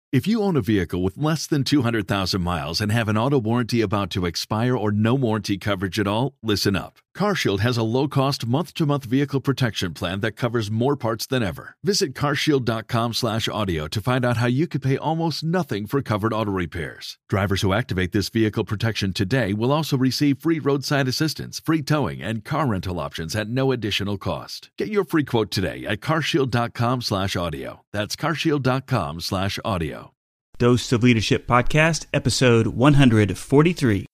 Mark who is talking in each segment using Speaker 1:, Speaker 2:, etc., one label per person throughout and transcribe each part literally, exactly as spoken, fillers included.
Speaker 1: If you own a vehicle with less than two hundred thousand miles and have an auto warranty about to expire or no warranty coverage at all, listen up. CarShield has a low-cost month-to-month vehicle protection plan that covers more parts than ever. Visit carshield.com slash audio to find out how you could pay almost nothing for covered auto repairs. Drivers who activate this vehicle protection today will also receive free roadside assistance, free towing, and car rental options at no additional cost. Get your free quote today at carshield.com slash audio. That's carshield.com slash audio.
Speaker 2: Dose of Leadership Podcast, episode one forty-three.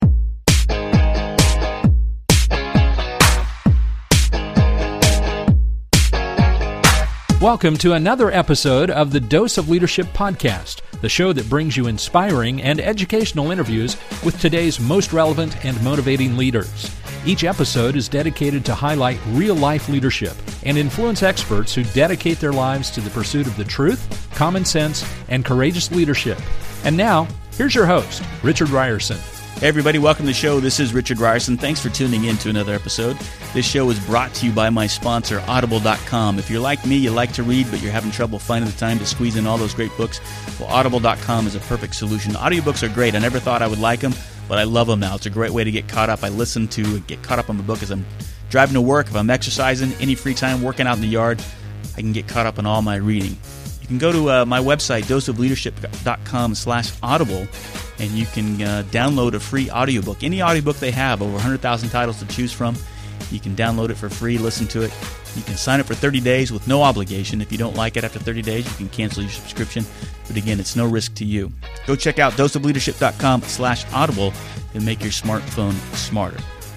Speaker 3: Welcome to another episode of the Dose of Leadership Podcast, the show that brings you inspiring and educational interviews with today's most relevant and motivating leaders. Each episode is dedicated to highlight real-life leadership and influence experts who dedicate their lives to the pursuit of the truth, common sense, and courageous leadership. And now, here's your host, Richard Ryerson.
Speaker 2: Hey everybody, welcome to the show. This is Richard Ryerson. Thanks for tuning in to another episode. This show is brought to you by my sponsor, audible dot com. If you're like me, you like to read, but you're having trouble finding the time to squeeze in all those great books, well, audible dot com is a perfect solution. Audiobooks are great. I never thought I would like them, but I love them now. It's a great way to get caught up. I listen to get caught up on the book as I'm driving to work, if I'm exercising, any free time, working out in the yard, I can get caught up on all my reading. You can go to uh, my website, dose of leadership dot com slash audible, and you can uh, download a free audiobook. Any audiobook they have, over one hundred thousand titles to choose from. You can download it for free, listen to it. You can sign up for thirty days with no obligation. If you don't like it after thirty days, you can cancel your subscription. But again, it's no risk to you. Go check out dose of leadership dot com slash audible and make your smartphone smarter.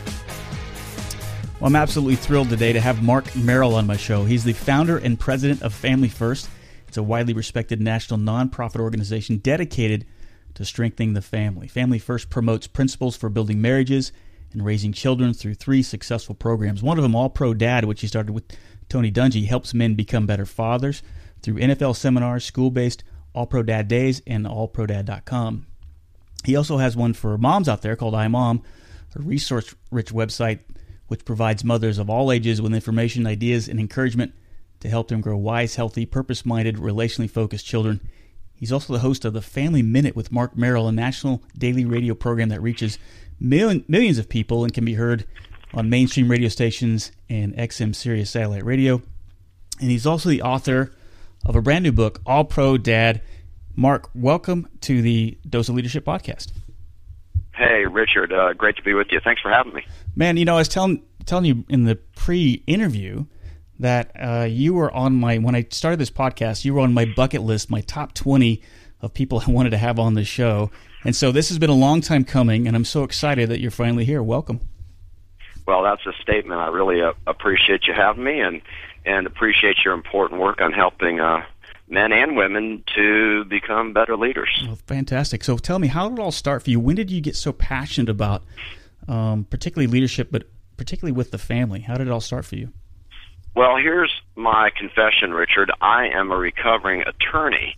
Speaker 2: Well, I'm absolutely thrilled today to have Mark Merrill on my show. He's the founder and president of Family First. It's a widely respected national nonprofit organization dedicated to strengthening the family. Family First promotes principles for building marriages and raising children through three successful programs. One of them, All Pro Dad, which he started with Tony Dungy, helps men become better fathers through N F L seminars, school-based All Pro Dad Days, and all pro dad dot com. He also has one for moms out there called iMom, a resource-rich website which provides mothers of all ages with information, ideas, and encouragement to help them grow wise, healthy, purpose-minded, relationally focused children. He's also the host of the Family Minute with Mark Merrill, a national daily radio program that reaches million, millions of people and can be heard on mainstream radio stations and X M Sirius satellite radio. And he's also the author of a brand new book, All Pro Dad. Mark, welcome to the Dose of Leadership Podcast.
Speaker 4: Hey, Richard. Uh, great to be with you. Thanks for having me.
Speaker 2: Man, you know, I was telling telling you in the pre-interview that uh, you were on my, when I started this podcast, you were on my bucket list, my top twenty of people I wanted to have on the show. And so this has been a long time coming, and I'm so excited that you're finally here. Welcome.
Speaker 4: Well, that's a statement. I really uh, appreciate you having me and, and appreciate your important work on helping uh, men and women to become better leaders.
Speaker 2: Well, fantastic. So tell me, how did it all start for you? When did you get so passionate about um, particularly leadership, but particularly with the family? How did it all start for you?
Speaker 4: Well, here's my confession, Richard. I am a recovering attorney,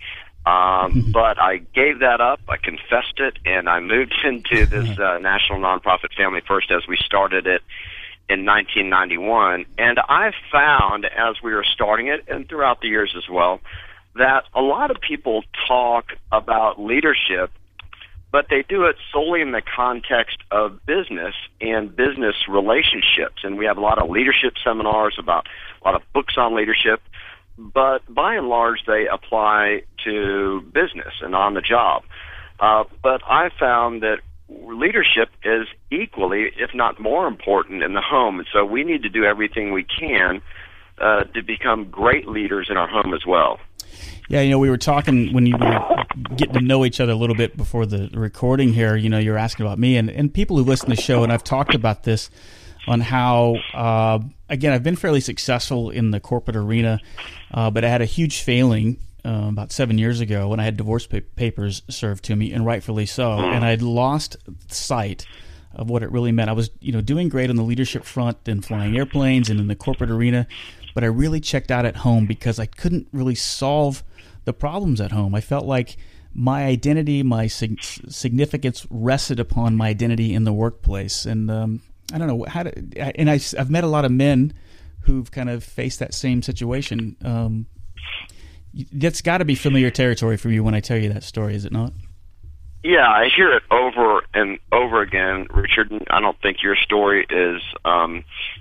Speaker 4: um, but I gave that up. I confessed it, and I moved into this uh, national nonprofit Family First as we started it in nineteen ninety-one. And I found, as we were starting it, and throughout the years as well, that a lot of people talk about leadership, but they do it solely in the context of business and business relationships. And we have a lot of leadership seminars, about a lot of books on leadership, but by and large they apply to business and on the job. Uh, but I found that leadership is equally, if not more important in the home. And so we need to do everything we can uh, to become great leaders in our home as well.
Speaker 2: Yeah, you know, we were talking when you were getting to know each other a little bit before the recording here, you know, you're asking about me and, and people who listen to the show, and I've talked about this on how, uh, again, I've been fairly successful in the corporate arena, uh, but I had a huge failing uh, about seven years ago when I had divorce pa- papers served to me, and rightfully so, and I'd lost sight of what it really meant. I was, you know, doing great on the leadership front and flying airplanes and in the corporate arena, but I really checked out at home because I couldn't really solve the problems at home. I felt like my identity, my sig- significance rested upon my identity in the workplace. And um, I don't know how to, and I, I've met a lot of men who've kind of faced that same situation. Um, That's got to be familiar territory for you when I tell you that story, is it not?
Speaker 4: Yeah, I hear it over and over again, Richard. I don't think your story is um,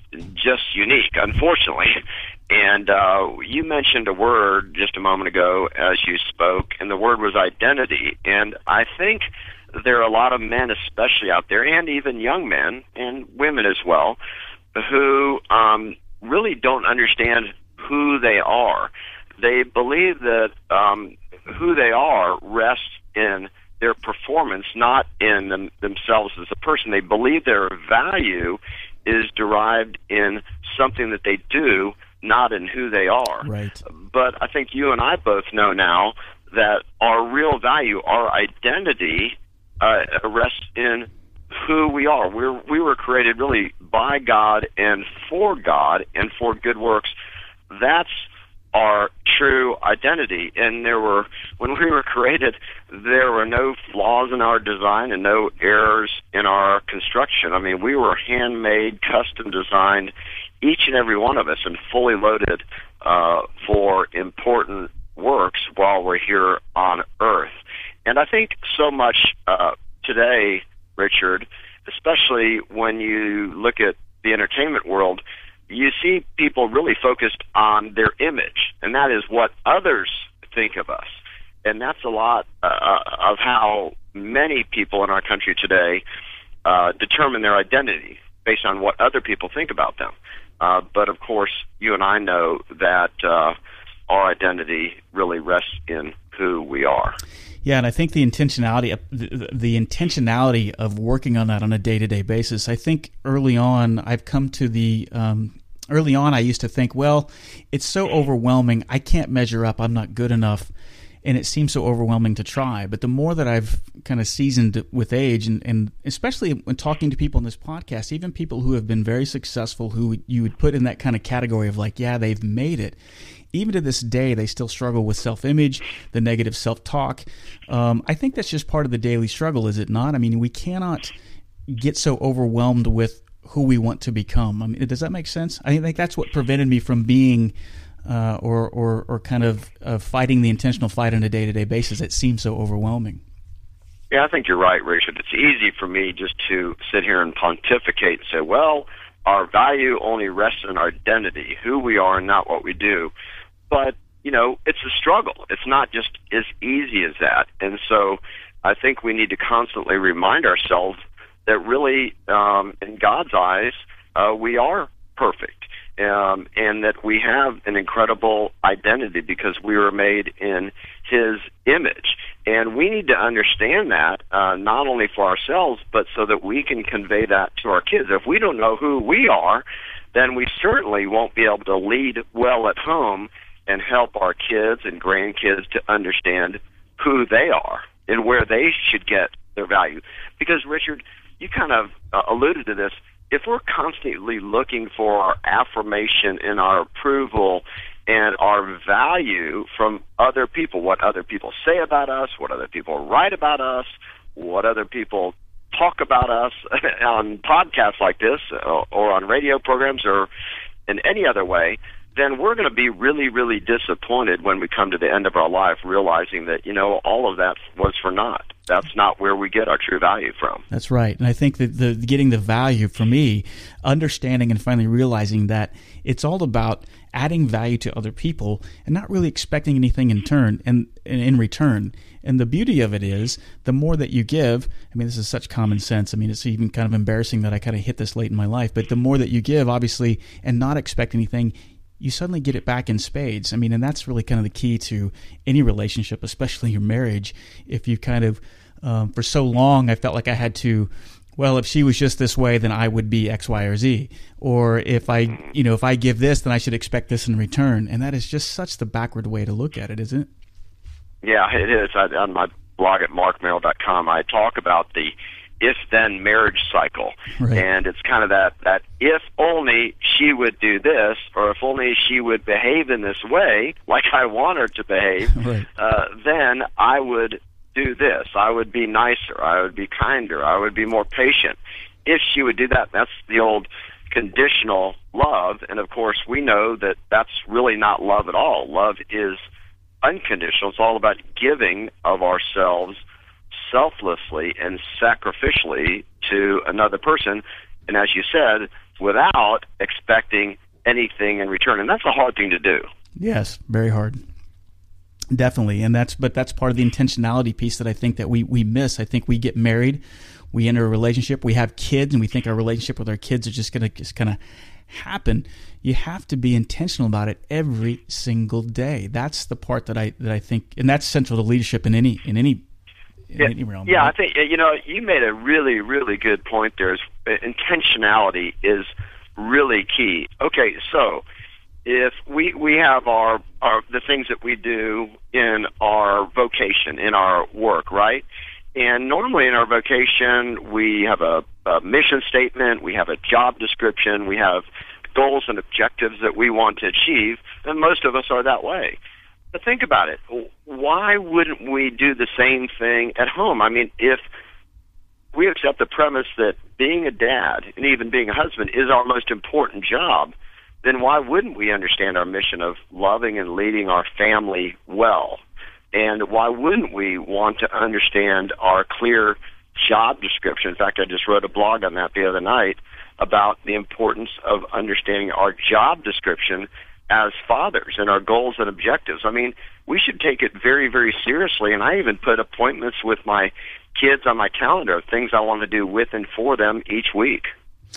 Speaker 4: just unique, unfortunately. And uh, you mentioned a word just a moment ago as you spoke, and the word was identity. And I think there are a lot of men, especially out there, and even young men and women as well, who um, really don't understand who they are. They believe that um, who they are rests in their performance, not in them, themselves as a person. They believe their value is derived in something that they do, not in who they are.
Speaker 2: Right.
Speaker 4: But I think you and I both know now that our real value, our identity, uh, rests in who we are. We're, we were created really by God and for God and for good works. That's our true identity. And there were, when we were created, there were no flaws in our design and no errors in our construction. I mean, we were handmade, custom designed, each and every one of us, and fully loaded uh, for important works while we're here on Earth. And I think so much uh, today, Richard, especially when you look at the entertainment world, you see people really focused on their image, and that is what others think of us. And that's a lot uh, of how many people in our country today uh, determine their identity based on what other people think about them. Uh, but, of course, you and I know that uh, our identity really rests in who we are.
Speaker 2: Yeah, and I think the intentionality, the, the intentionality of working on that on a day-to-day basis. I think early on, I've come to the um, early on. I used to think, well, it's so overwhelming. I can't measure up. I'm not good enough, and it seems so overwhelming to try. But the more that I've kind of seasoned with age, and, and especially when talking to people in this podcast, even people who have been very successful, who you would put in that kind of category of like, yeah, they've made it. Even to this day, they still struggle with self-image, the negative self-talk. Um, I think that's just part of the daily struggle, is it not? I mean, we cannot get so overwhelmed with who we want to become. I mean, does that make sense? I think that's what prevented me from being uh, or, or or kind of uh, fighting the intentional fight on a day-to-day basis. It seems so overwhelming.
Speaker 4: Yeah, I think you're right, Richard. It's easy for me just to sit here and pontificate and say, well, our value only rests in our identity, who we are and not what we do. But, you know, it's a struggle. It's not just as easy as that. And so I think we need to constantly remind ourselves that really, um, in God's eyes, uh, we are perfect, um, and that we have an incredible identity because we were made in His image. And we need to understand that, uh, not only for ourselves, but so that we can convey that to our kids. If we don't know who we are, then we certainly won't be able to lead well at home and help our kids and grandkids to understand who they are and where they should get their value. Because, Richard, you kind of uh, alluded to this. If we're constantly looking for our affirmation and our approval and our value from other people, what other people say about us, what other people write about us, what other people talk about us on podcasts like this or, or on radio programs or in any other way, then we're going to be really, really disappointed when we come to the end of our life realizing that, you know, all of that was for naught. That's not where we get our true value from.
Speaker 2: That's right. And I think that the getting the value, for me, understanding and finally realizing that it's all about adding value to other people and not really expecting anything in turn and, and in return. And the beauty of it is, the more that you give, I mean, this is such common sense. I mean, it's even kind of embarrassing that I kind of hit this late in my life, but the more that you give, obviously, and not expect anything, you suddenly get it back in spades. I mean, and that's really kind of the key to any relationship, especially your marriage. If you kind of, um, for so long, I felt like I had to, well, if she was just this way, then I would be X, Y, or Z. Or if I, you know, if I give this, then I should expect this in return. And that is just such the backward way to look at it, isn't it?
Speaker 4: Yeah, it is. I, on my blog at mark merrill dot com, I talk about the if-then marriage cycle. Right. And it's kind of that, that if only she would do this, or if only she would behave in this way, like I want her to behave, right. uh, then I would do this. I would be nicer. I would be kinder. I would be more patient. If she would do that, that's the old conditional love. And, of course, we know that that's really not love at all. Love is unconditional. It's all about giving of ourselves selflessly and sacrificially to another person, and as you said, without expecting anything in return. And that's a hard thing to do.
Speaker 2: Yes, very hard. Definitely. And that's, but that's part of the intentionality piece that I think that we, we miss. I think we get married, we enter a relationship, we have kids, and we think our relationship with our kids are just going to just kind of happen. You have to be intentional about it every single day. That's the part that I, that I think, and that's central to leadership in any, in any, in
Speaker 4: yeah,
Speaker 2: any realm.
Speaker 4: Yeah.
Speaker 2: Right?
Speaker 4: I think, you know, you made a really, really good point there. Is intentionality is really key. Okay. So, if we, we have our, our the things that we do in our vocation, in our work, right? And normally in our vocation, we have a, a mission statement, we have a job description, we have goals and objectives that we want to achieve, and most of us are that way. But think about it. Why wouldn't we do the same thing at home? I mean, if we accept the premise that being a dad and even being a husband is our most important job, then why wouldn't we understand our mission of loving and leading our family well? And why wouldn't we want to understand our clear job description? In fact, I just wrote a blog on that the other night about the importance of understanding our job description as fathers and our goals and objectives. I mean, we should take it very, very seriously, and I even put appointments with my kids on my calendar of things I want to do with and for them each week.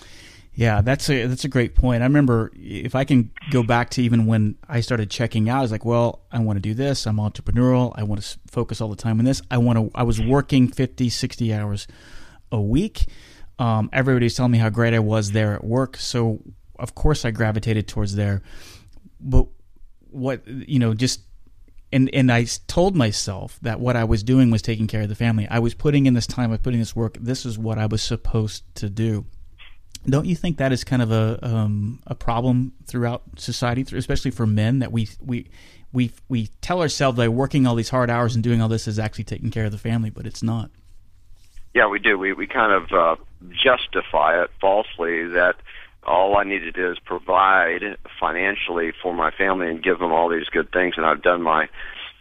Speaker 2: Yeah, that's a that's a great point. I remember, if I can go back to even when I started checking out, I was like, well, I want to do this. I'm entrepreneurial. I want to focus all the time on this. I want to. I was working fifty, sixty hours a week. Um, everybody's telling me how great I was there at work. So, of course, I gravitated towards there. But what, you know, just, and, and I told myself that what I was doing was taking care of the family. I was putting in this time, I was putting this work. This is what I was supposed to do. Don't you think that is kind of a um, a problem throughout society, especially for men, that we we we we tell ourselves by working all these hard hours and doing all this is actually taking care of the family, but it's not?
Speaker 4: Yeah, we do. We we kind of uh, justify it falsely that all I need to do is provide financially for my family and give them all these good things, and I've done my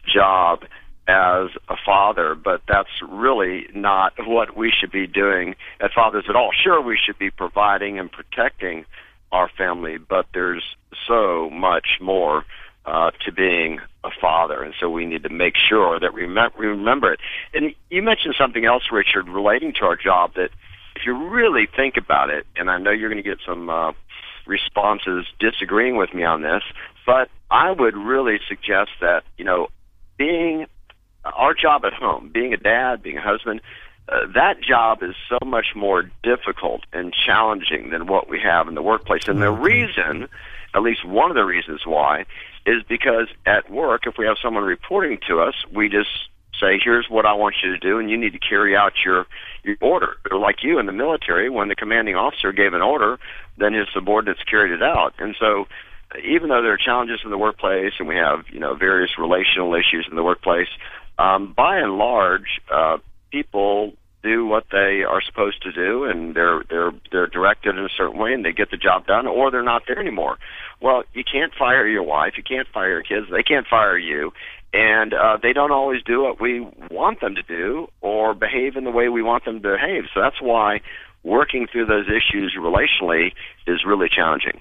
Speaker 4: job as a father. But that's really not what we should be doing as fathers at all. Sure, we should be providing and protecting our family, but there's so much more uh, to being a father, and so we need to make sure that we remember it. And you mentioned something else, Richard, relating to our job, that if you really think about it, and I know you're going to get some uh, responses disagreeing with me on this, but I would really suggest that, you know, being our job at home, being a dad, being a husband, uh, that job is so much more difficult and challenging than what we have in the workplace. And the reason, at least one of the reasons why, is because at work, if we have someone reporting to us, we just say, here's what I want you to do, and you need to carry out your, your order. Or like you in the military, when the commanding officer gave an order, then his subordinates carried it out. And so even though there are challenges in the workplace and we have, you know, various relational issues in the workplace, um, by and large, uh, people do what they are supposed to do, and they're they're they're directed in a certain way, and they get the job done, or they're not there anymore. Well, you can't fire your wife, you can't fire your kids, they can't fire you, and uh, they don't always do what we want them to do or behave in the way we want them to behave. So that's why working through those issues relationally is really challenging.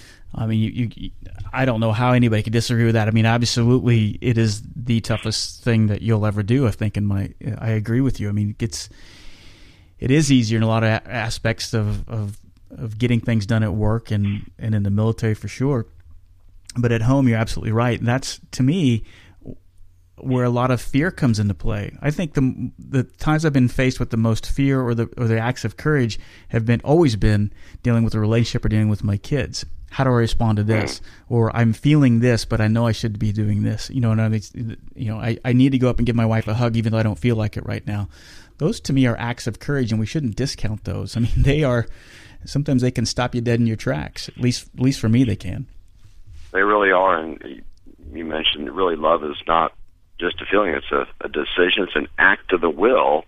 Speaker 2: I mean, you, you, I don't know how anybody could disagree with that. I mean, absolutely, it is the toughest thing that you'll ever do. I think, in my, I agree with you. I mean, it's, it is easier in a lot of aspects of, of, of getting things done at work and, and in the military for sure. But at home, you're absolutely right. And that's, to me, where a lot of fear comes into play. I think the the times I've been faced with the most fear or the or the acts of courage have been always been dealing with a relationship or dealing with my kids. How do I respond to this? Or I'm feeling this, but I know I should be doing this. You know, and I mean, you know, I, I need to go up and give my wife a hug even though I don't feel like it right now. Those to me are acts of courage, and we shouldn't discount those. I mean, they are, sometimes they can stop you dead in your tracks. At least, at least for me, they can.
Speaker 4: They really are, and you mentioned really love is not just a feeling, it's a, a decision, it's an act of the will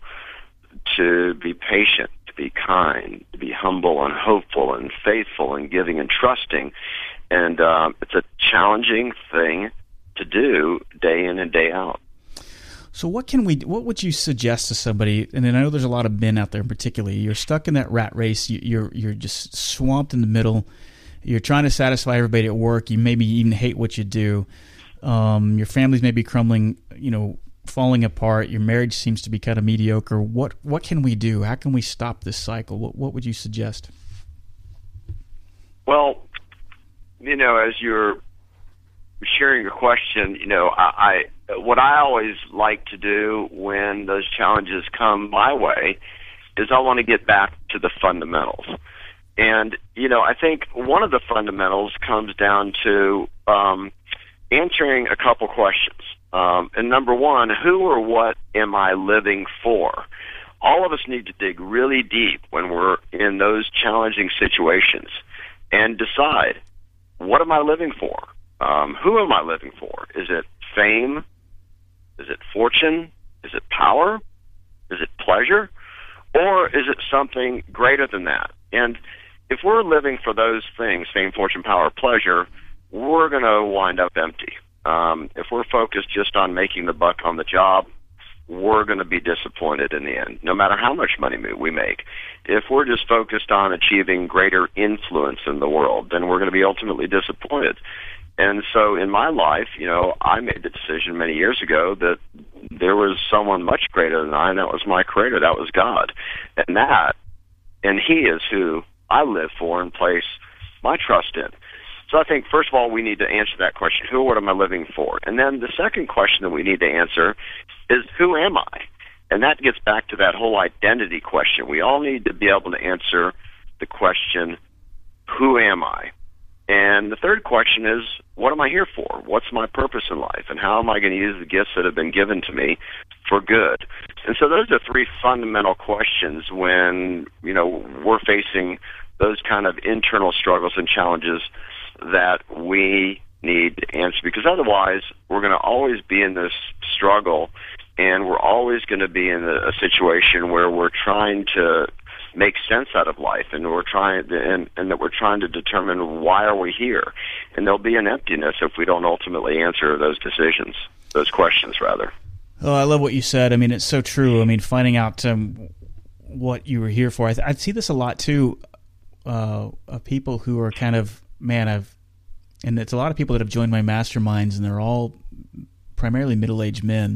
Speaker 4: to be patient, to be kind, to be humble and hopeful and faithful and giving and trusting. And um, it's a challenging thing to do day in and day out.
Speaker 2: So what can we? What would you suggest to somebody? And then I know there's a lot of men out there, particularly. You're stuck in that rat race. You, you're you're just swamped in the middle. You're trying to satisfy everybody at work. You maybe even hate what you do. Um, your family's maybe crumbling. You know, falling apart. Your marriage seems to be kind of mediocre. What what can we do? How can we stop this cycle? What what would you suggest?
Speaker 4: Well, you know, as you're sharing your question, you know, I, I what I always like to do when those challenges come my way is I want to get back to the fundamentals. And, you know, I think one of the fundamentals comes down to um, answering a couple questions. Um, and number one, who or what am I living for? All of us need to dig really deep when we're in those challenging situations and decide, what am I living for? Um, who am I living for? Is it fame? Is it fortune? Is it power? Is it pleasure? Or is it something greater than that? And if we're living for those things, fame, fortune, power, pleasure, we're going to wind up empty. Um, if we're focused just on making the buck on the job, we're going to be disappointed in the end, no matter how much money we make. If we're just focused on achieving greater influence in the world, then we're going to be ultimately disappointed. And so in my life, you know, I made the decision many years ago that there was someone much greater than I, and that was my Creator. That was God. And that, and He is who I live for and place my trust in. So I think, first of all, we need to answer that question, who or what am I living for? And then the second question that we need to answer is, who am I? And that gets back to that whole identity question. We all need to be able to answer the question, who am I? And the third question is, what am I here for? What's my purpose in life? And how am I going to use the gifts that have been given to me for good? And so those are three fundamental questions when, you know, we're facing those kind of internal struggles and challenges that we need to answer, because otherwise we're going to always be in this struggle, and we're always going to be in a, a situation where we're trying to make sense out of life, and we're trying and, and that we're trying to determine why are we here, and there'll be an emptiness if we don't ultimately answer those decisions, those questions rather.
Speaker 2: Oh, I love what you said. I mean, it's so true. I mean, finding out um, what you were here for. I, th- I see this a lot too, uh, of people who are kind of, man, I've, and it's a lot of people that have joined my masterminds, and they're all primarily middle-aged men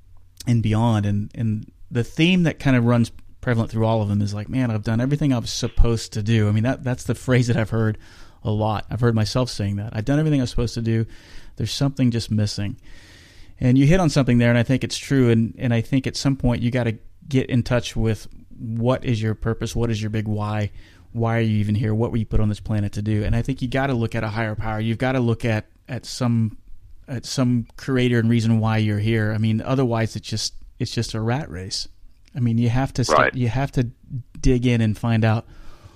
Speaker 2: and beyond. And, and the theme that kind of runs prevalent through all of them is like, man, I've done everything I was supposed to do. I mean, that that's the phrase that I've heard a lot. I've heard myself saying that. I've done everything I was supposed to do. There's something just missing. And you hit on something there, and I think it's true. And, and I think at some point you got to get in touch with what is your purpose, what is your big why, why are you even here, what were you put on this planet to do? And I think you got to look at a higher power. You've got to look at, at some at some creator and reason why you're here. I mean, otherwise it's just it's just a rat race. I mean, you have to
Speaker 4: right.
Speaker 2: st- you have to dig in and find out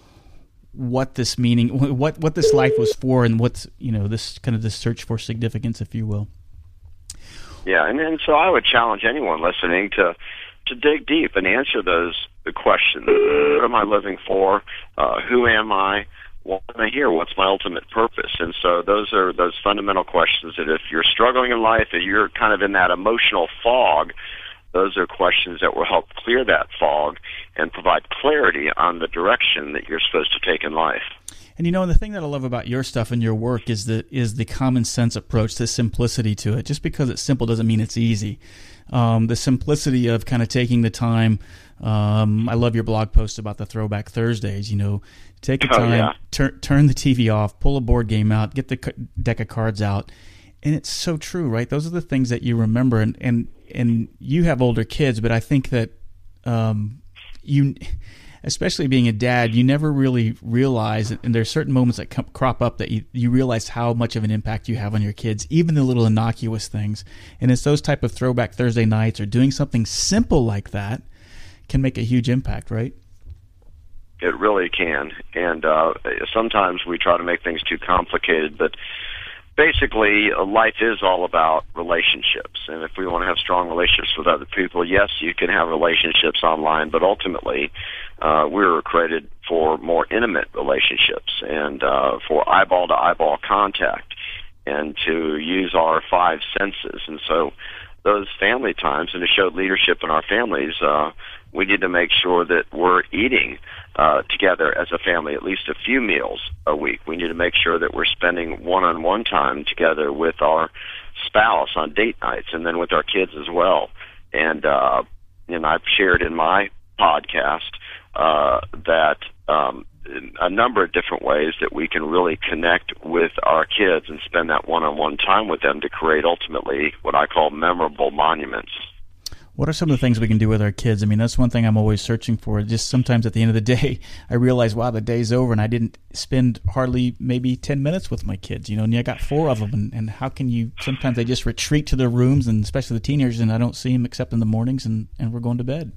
Speaker 2: what this meaning, what what this life was for, and what's, you know, this kind of this search for significance, if you will.
Speaker 4: Yeah, and, and so I would challenge anyone listening to to dig deep and answer those questions. What am I living for? Uh, who am I? What am I here? What's my ultimate purpose? And so those are those fundamental questions that if you're struggling in life, if you're kind of in that emotional fog, those are questions that will help clear that fog and provide clarity on the direction that you're supposed to take in life.
Speaker 2: And you know, and the thing that I love about your stuff and your work is the is the common sense approach, the simplicity to it. Just because it's simple doesn't mean it's easy. Um, the simplicity of kind of taking the time. Um, I love your blog post about the Throwback Thursdays. You know, take the time,
Speaker 4: oh, yeah.
Speaker 2: tur- turn the T V off, pull a board game out, get the c- deck of cards out, and it's so true, right? Those are the things that you remember, and and, and you have older kids, but I think that um, you. Especially being a dad, you never really realize, and there's certain moments that come, crop up that you, you realize how much of an impact you have on your kids, even the little innocuous things. And it's those type of Throwback Thursday nights or doing something simple like that can make a huge impact, right?
Speaker 4: It really can. And uh, sometimes we try to make things too complicated, but basically, life is all about relationships. And if we want to have strong relationships with other people, yes, you can have relationships online, but ultimately, uh, we were created for more intimate relationships and uh, for eyeball-to-eyeball contact. and to use our five senses. And so those family times, and to show leadership in our families, uh, we need to make sure that we're eating uh, together as a family, at least a few meals a week. We need to make sure that we're spending one-on-one time together with our spouse on date nights, and then with our kids as well. And, uh, and I've shared in my podcast uh, that um, a number of different ways that we can really connect with our kids and spend that one-on-one time with them to create ultimately what I call memorable monuments.
Speaker 2: What are some of the things we can do with our kids? I mean, that's one thing I'm always searching for. Just sometimes at the end of the day, I realize, wow, the day's over, and I didn't spend hardly maybe ten minutes with my kids. You know, and I got four of them, and, and how can you, sometimes they just retreat to their rooms, and especially the teenagers, and I don't see them except in the mornings, and, and we're going to bed.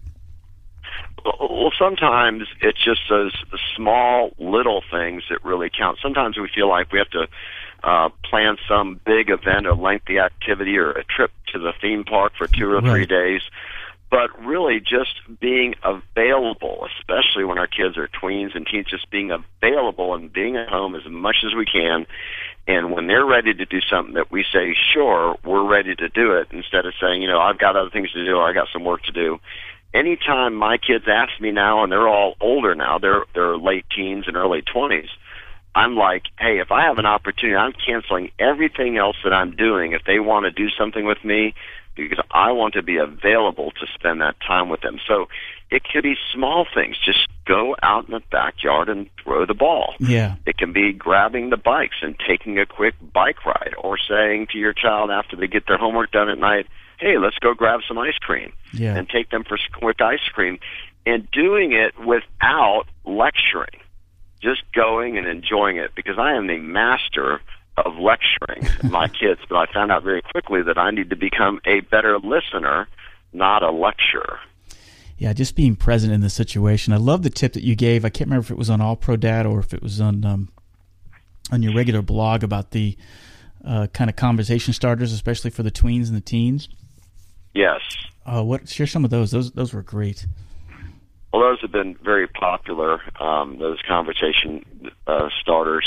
Speaker 4: Well, sometimes it's just those small little things that really count. Sometimes we feel like we have to uh, plan some big event, a lengthy activity, or a trip to the theme park for two or three
Speaker 2: Right.
Speaker 4: days. But really just being available, especially when our kids are tweens and teens, just being available and being at home as much as we can. And when they're ready to do something that we say, sure, we're ready to do it, instead of saying, you know, I've got other things to do or I got some work to do. Anytime my kids ask me now, and they're all older now, they're they're late teens and early twenties, I'm like, hey, if I have an opportunity, I'm canceling everything else that I'm doing if they want to do something with me, because I want to be available to spend that time with them. So it could be small things. Just go out in the backyard and throw the ball.
Speaker 2: Yeah.
Speaker 4: It can be grabbing the bikes and taking a quick bike ride, or saying to your child after they get their homework done at night, hey, let's go grab some ice cream,
Speaker 2: Yeah.
Speaker 4: and take them for quick ice cream, and doing it without lecturing, just going and enjoying it, because I am the master of lecturing my kids, but I found out very quickly that I need to become a better listener, not a lecturer.
Speaker 2: Yeah, just being present in the situation. I love the tip that you gave. I can't remember if it was on All Pro Dad or if it was on um, on your regular blog about the uh, kind of conversation starters, especially for the tweens and the teens.
Speaker 4: Yes.
Speaker 2: Uh, what? Share some of those. Those those were great.
Speaker 4: Well, those have been very popular, um, those conversation uh, starters.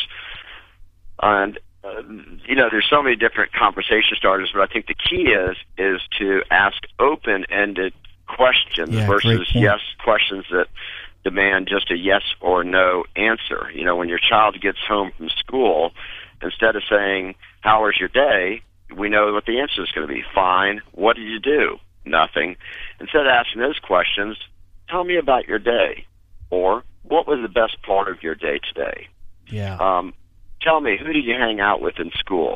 Speaker 4: And, uh, you know, there's so many different conversation starters, but I think the key is is to ask open-ended questions
Speaker 2: Yeah,
Speaker 4: versus
Speaker 2: great point.
Speaker 4: yes questions that demand just a yes or no answer. You know, when your child gets home from school, instead of saying, how was your day, we know what the answer is going to be. Fine. What did you do? Nothing. Instead of asking those questions, tell me about your day. Or, what was the best part of your day today?
Speaker 2: Yeah.
Speaker 4: Um, tell me, who did you hang out with in school?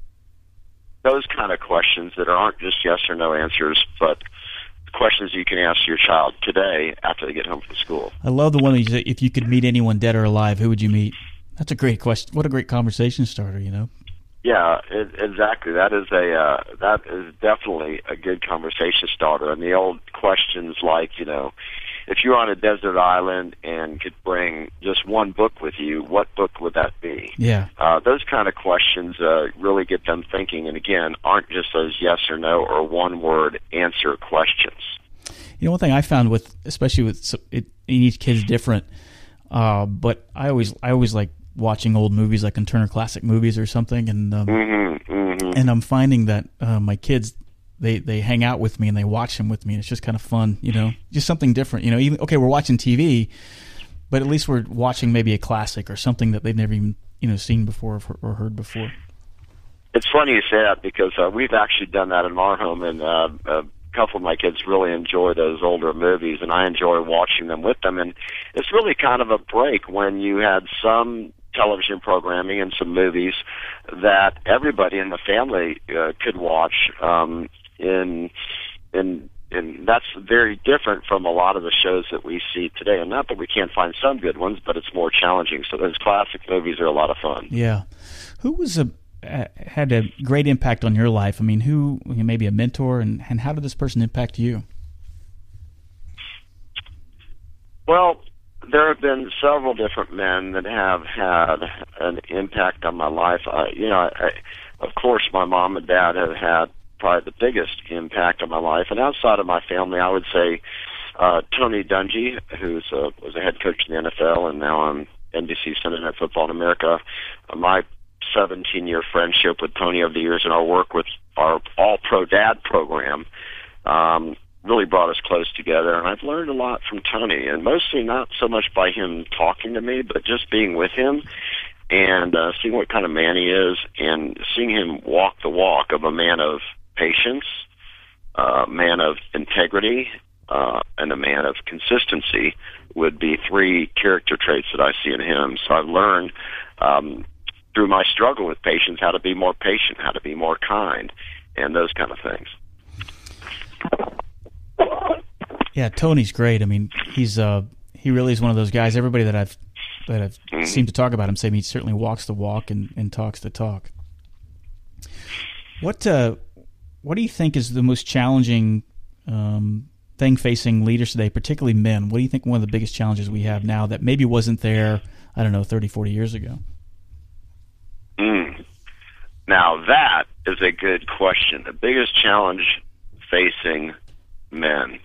Speaker 4: Those kind of questions that aren't just yes or no answers, but questions you can ask your child today after they get home from school.
Speaker 2: I love the one that you say, if you could meet anyone dead or alive, who would you meet? That's a great question. What a great conversation starter, you know?
Speaker 4: Yeah, it, exactly. That is a uh, that is definitely a good conversation starter. And the old questions like, you know, if you're on a desert island and could bring just one book with you, what book would that be?
Speaker 2: Yeah.
Speaker 4: Uh, those kind of questions uh, really get them thinking, and again, aren't just those yes or no or one-word answer questions.
Speaker 2: You know, one thing I found with, especially with so- it, each kid's different, uh, but I always I always like watching old movies, like in Turner Classic Movies or something, and um,
Speaker 4: Mm-hmm, mm-hmm.
Speaker 2: and I'm finding that uh, my kids, they, they hang out with me and they watch them with me, and it's just kind of fun, you know, just something different, you know. Even okay, we're watching T V, but at least we're watching maybe a classic or something that they've never even, you know, seen before or heard before.
Speaker 4: It's funny you say that, because uh, we've actually done that in our home, and uh, a couple of my kids really enjoy those older movies, and I enjoy watching them with them. And it's really kind of a break when you had some television programming and some movies that everybody in the family uh, could watch. Um, in in and that's very different from a lot of the shows that we see today. And not that we can't find some good ones, but it's more challenging. So those classic movies are a lot of fun.
Speaker 2: Yeah. Who was a uh, had a great impact on your life? I mean, who, maybe a mentor, and, and how did this person impact you?
Speaker 4: Well, there have been several different men that have had an impact on my life. Uh, you know, I, I, of course, my mom and dad have had probably the biggest impact on my life. And outside of my family, I would say uh, Tony Dungy, who uh, was a head coach in the N F L and now on N B C Sunday Night Football in America. Uh, my seventeen-year friendship with Tony over the years and our work with our All Pro Dad program um, really brought us close together. And I've learned a lot from Tony, and mostly not so much by him talking to me, but just being with him and uh, seeing what kind of man he is and seeing him walk the walk of a man of patience, a uh, man of integrity, uh, and a man of consistency would be three character traits that I see in him. So I've learned um, through my struggle with patience how to be more patient, how to be more kind, and those kind of things.
Speaker 2: Yeah, Tony's great. I mean, he's uh, he really is one of those guys. Everybody that I've that I've mm-hmm. seen to talk about him say he certainly walks the walk and, and talks the talk. What uh, what do you think is the most challenging um, thing facing leaders today, particularly men? What do you think one of the biggest challenges we have now that maybe wasn't there, I don't know, thirty, forty years ago?
Speaker 4: Mm. Now, that is a good question. The biggest challenge facing men.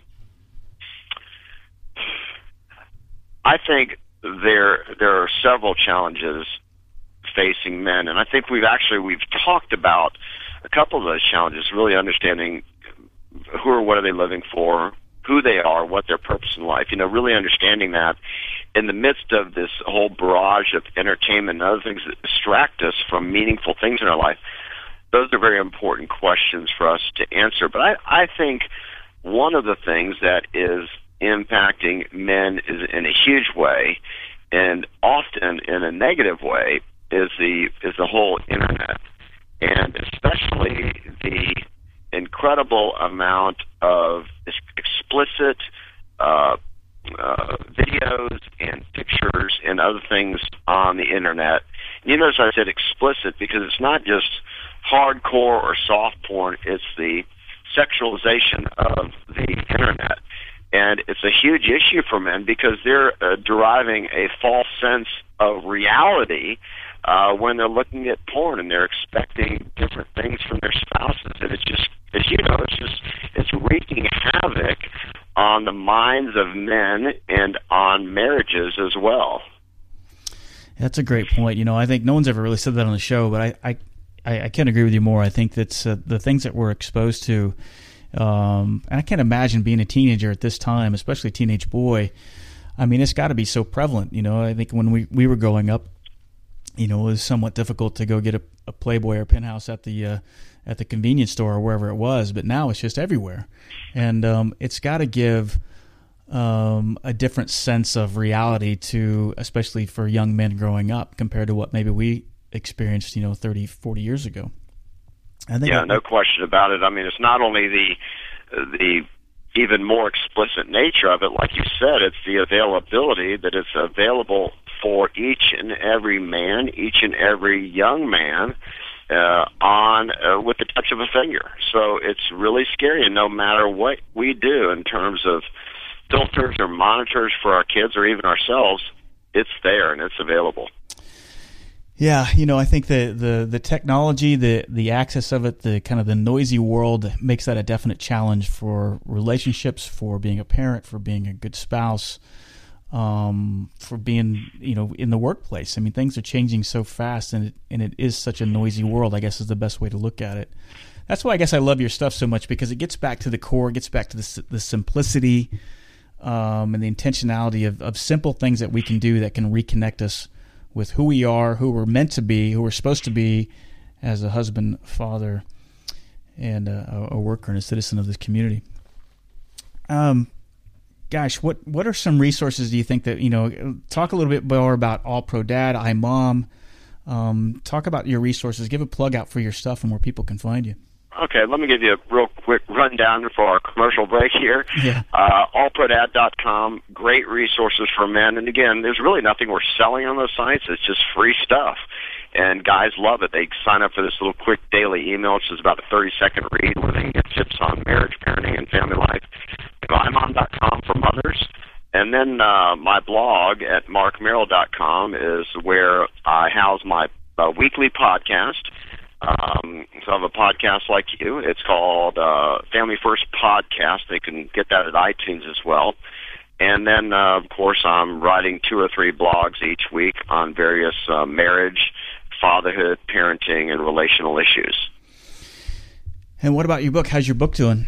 Speaker 4: I think there there are several challenges facing men, and I think we've actually we've talked about a couple of those challenges, really understanding who or what are they living for, who they are, what their purpose in life, you know, really understanding that in the midst of this whole barrage of entertainment and other things that distract us from meaningful things in our life. Those are very important questions for us to answer. But I, I think one of the things that is impacting men is in a huge way, and often in a negative way, is the is the whole internet, and especially the incredible amount of explicit uh, uh, videos and pictures and other things on the internet. You notice I said explicit because it's not just hardcore or soft porn, it's the sexualization of the internet. And it's a huge issue for men because they're uh, deriving a false sense of reality uh, when they're looking at porn, and they're expecting different things from their spouses. And it's just, as you know, it's just, it's wreaking havoc on the minds of men and on marriages as well.
Speaker 2: That's a great point. You know, I think no one's ever really said that on the show, but I, I, I, I can't agree with you more. I think that's uh, the things that we're exposed to. Um, and I can't imagine being a teenager at this time, especially a teenage boy. I mean, it's got to be so prevalent. You know, I think when we, we were growing up, you know, it was somewhat difficult to go get a, a Playboy or Penthouse at the uh, at the convenience store or wherever it was. But now it's just everywhere, and um, it's got to give um, a different sense of reality to, especially for young men growing up, compared to what maybe we experienced, you know, thirty, forty years ago. I think
Speaker 4: yeah,
Speaker 2: that,
Speaker 4: no question about it. I mean, it's not only the the even more explicit nature of it, like you said, it's the availability that it's available for each and every man, each and every young man, uh, on uh, with the touch of a finger. So it's really scary, and no matter what we do in terms of filters or monitors for our kids or even ourselves, it's there and it's available.
Speaker 2: Yeah, you know, I think the, the, the technology, the the access of it, the kind of the noisy world makes that a definite challenge for relationships, for being a parent, for being a good spouse, um, for being, you know, in the workplace. I mean, things are changing so fast, and it, and it is such a noisy world, I guess is the best way to look at it. That's why I guess I love your stuff so much, because it gets back to the core, it gets back to the, the simplicity um, and the intentionality of, of simple things that we can do that can reconnect us with who we are, who we're meant to be, who we're supposed to be as a husband, father, and a, a worker and a citizen of this community. Um, gosh, what what are some resources do you think that, you know, talk a little bit more about All Pro Dad, iMom, um, talk about your resources, give a plug out for your stuff and where people can find you.
Speaker 4: Okay, let me give you a real quick rundown for our commercial break here.
Speaker 2: Yeah.
Speaker 4: Uh, all pro dad dot com, great resources for men. And again, there's really nothing we're selling on those sites. It's just free stuff. And guys love it. They sign up for this little quick daily email, which is about a thirty-second read where they get tips on marriage, parenting, and family life. Go i mom dot com for mothers. And then uh, my blog at mark merrill dot com is where I house my uh, weekly podcast. Um, so I have a podcast like you. It's called uh, Family First Podcast. They can get that at iTunes as well. And then, uh, of course, I'm writing two or three blogs each week on various uh, marriage, fatherhood, parenting, and relational issues.
Speaker 2: And what about your book? How's your book doing?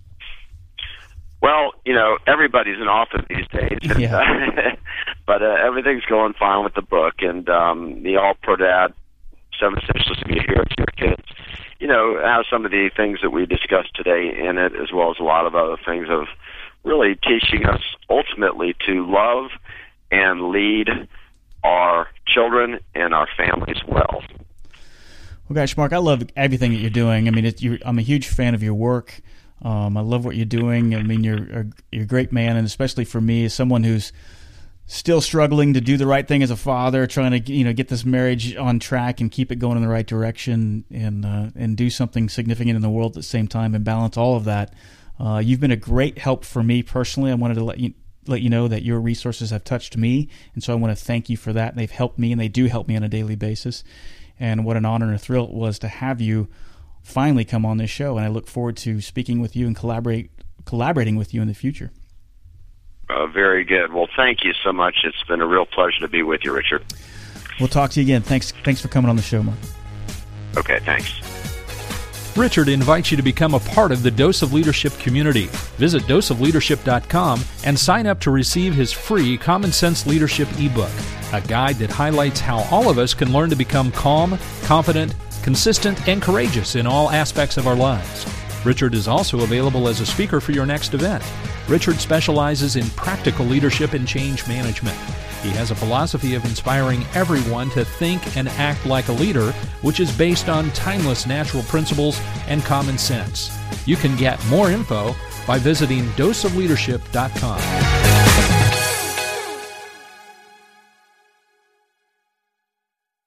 Speaker 4: Well, you know, everybody's an author these days, and,
Speaker 2: yeah.
Speaker 4: uh, but uh, everything's going fine with the book. And um, the All Pro Dad, Seven Essentials to Be a Hero to Your Kids, you know, has some of the things that we discussed today in it, as well as a lot of other things of really teaching us ultimately to love and lead our children and our families well.
Speaker 2: Well, gosh, Mark, I love everything that you're doing. I mean, it, you're, I'm a huge fan of your work. Um, I love what you're doing. I mean, you're a, you're a great man, and especially for me, as someone who's still struggling to do the right thing as a father, trying to you know get this marriage on track and keep it going in the right direction, and uh, and do something significant in the world at the same time, and balance all of that. Uh, you've been a great help for me personally. I wanted to let you let you know that your resources have touched me, and so I want to thank you for that. They've helped me, and they do help me on a daily basis. And what an honor and a thrill it was to have you finally come on this show, and I look forward to speaking with you and collaborate collaborating with you in the future.
Speaker 4: Uh, very good. Well, thank you so much. It's been a real pleasure to be with you, Richard.
Speaker 2: We'll talk to you again. Thanks Thanks for coming on the show, Mark.
Speaker 4: Okay, thanks.
Speaker 3: Richard invites you to become a part of the Dose of Leadership community. Visit dose of leadership dot com and sign up to receive his free Common Sense Leadership ebook, a guide that highlights how all of us can learn to become calm, confident, consistent, and courageous in all aspects of our lives. Richard is also available as a speaker for your next event. Richard specializes in practical leadership and change management. He has a philosophy of inspiring everyone to think and act like a leader, which is based on timeless natural principles and common sense. You can get more info by visiting dose of leadership dot com.